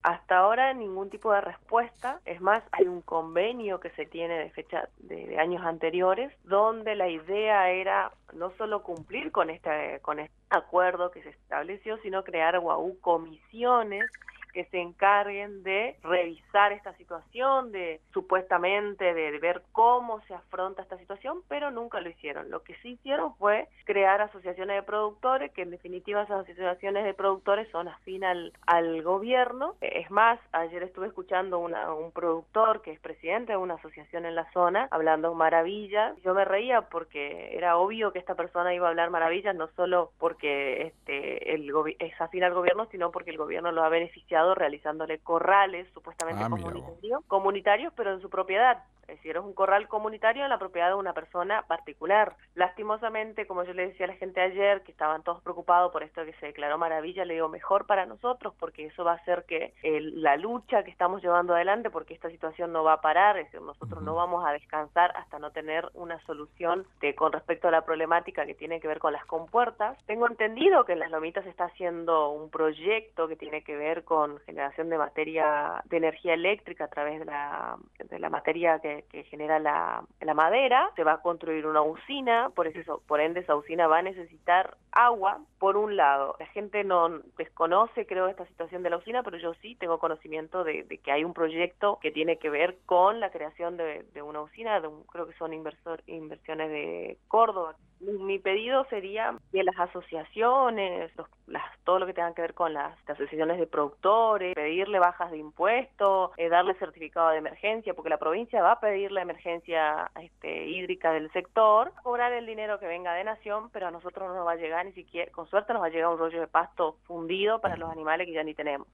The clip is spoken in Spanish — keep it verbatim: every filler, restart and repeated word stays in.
Hasta ahora ningún tipo de respuesta. Es más, hay un convenio que se tiene de fecha de, de años anteriores, donde la idea era no solo cumplir con este, con este acuerdo que se estableció, sino crear guau comisiones que se encarguen de revisar esta situación, de supuestamente de, de ver cómo se afronta esta situación, pero nunca lo hicieron. Lo que sí hicieron fue crear asociaciones de productores, que en definitiva esas asociaciones de productores son afín al, al gobierno. Es más, ayer estuve escuchando una, un productor que es presidente de una asociación en la zona, hablando maravillas. Yo me reía porque era obvio que esta persona iba a hablar maravillas, no solo porque este el es afín al gobierno, sino porque el gobierno lo ha beneficiado realizándole corrales supuestamente Ah, mira vos. comunitarios, comunitarios, pero en su propiedad. Es decir, es un corral comunitario en la propiedad de una persona particular. Lastimosamente, como yo le decía a la gente ayer, que estaban todos preocupados por esto que se declaró maravilla, le digo, mejor para nosotros, porque eso va a hacer que el, la lucha que estamos llevando adelante, porque esta situación no va a parar, es decir, nosotros Ujú. no vamos a descansar hasta no tener una solución de, con respecto a la problemática que tiene que ver con las compuertas. Tengo entendido que en Las Lomitas se está haciendo un proyecto que tiene que ver con generación de materia, de energía eléctrica a través de la, de la materia que que genera la, la madera. Se va a construir una usina, por eso, por ende esa usina va a necesitar agua. Por un lado, la gente no desconoce, creo, esta situación de la usina, pero yo sí tengo conocimiento de, de que hay un proyecto que tiene que ver con la creación de, de una usina, de un, creo que son inversor, inversiones de Córdoba. Mi, mi pedido sería que las asociaciones, los, las, todo lo que tenga que ver con las, las asociaciones de productores, pedirle bajas de impuestos, eh, darle certificado de emergencia, porque la provincia va a pedir la emergencia este, hídrica del sector, cobrar el dinero que venga de Nación, pero a nosotros no nos va a llegar ni siquiera, con suerte nos va a llegar un rollo de pasto fundido para los Ujú. animales que ya ni tenemos.